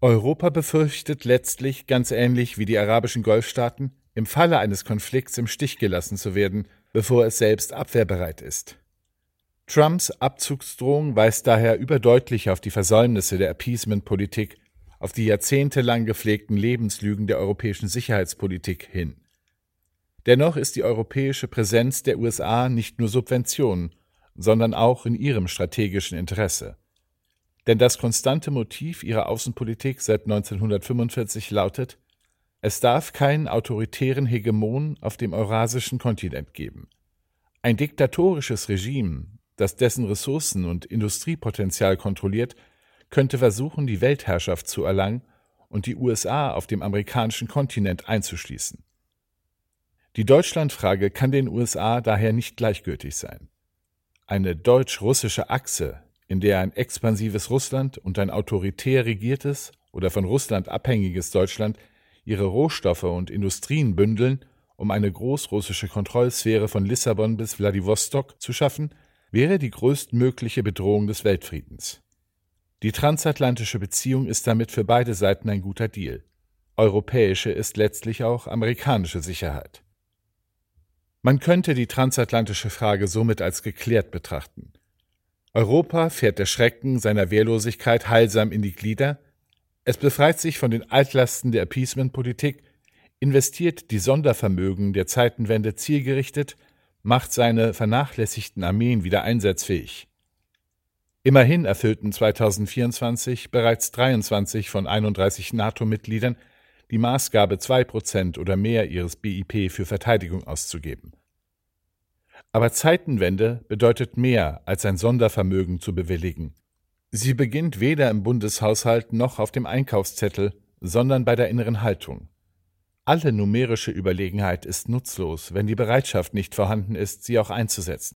Europa befürchtet letztlich, ganz ähnlich wie die arabischen Golfstaaten, im Falle eines Konflikts im Stich gelassen zu werden, bevor es selbst abwehrbereit ist. Trumps Abzugsdrohung weist daher überdeutlich auf die Versäumnisse der Appeasement-Politik, auf die jahrzehntelang gepflegten Lebenslügen der europäischen Sicherheitspolitik hin. Dennoch ist die europäische Präsenz der USA nicht nur Subvention, sondern auch in ihrem strategischen Interesse. Denn das konstante Motiv ihrer Außenpolitik seit 1945 lautet: Es darf keinen autoritären Hegemon auf dem eurasischen Kontinent geben. Ein diktatorisches Regime, das dessen Ressourcen und Industriepotenzial kontrolliert, könnte versuchen, die Weltherrschaft zu erlangen und die USA auf dem amerikanischen Kontinent einzuschließen. Die Deutschlandfrage kann den USA daher nicht gleichgültig sein. Eine deutsch-russische Achse, in der ein expansives Russland und ein autoritär regiertes oder von Russland abhängiges Deutschland ihre Rohstoffe und Industrien bündeln, um eine großrussische Kontrollsphäre von Lissabon bis Wladiwostok zu schaffen, wäre die größtmögliche Bedrohung des Weltfriedens. Die transatlantische Beziehung ist damit für beide Seiten ein guter Deal. Europäische ist letztlich auch amerikanische Sicherheit. Man könnte die transatlantische Frage somit als geklärt betrachten. Europa fährt der Schrecken seiner Wehrlosigkeit heilsam in die Glieder, es befreit sich von den Altlasten der Appeasement-Politik, investiert die Sondervermögen der Zeitenwende zielgerichtet, macht seine vernachlässigten Armeen wieder einsatzfähig. Immerhin erfüllten 2024 bereits 23 von 31 NATO-Mitgliedern die Maßgabe, 2% oder mehr ihres BIP für Verteidigung auszugeben. Aber Zeitenwende bedeutet mehr, als ein Sondervermögen zu bewilligen. Sie beginnt weder im Bundeshaushalt noch auf dem Einkaufszettel, sondern bei der inneren Haltung. Alle numerische Überlegenheit ist nutzlos, wenn die Bereitschaft nicht vorhanden ist, sie auch einzusetzen.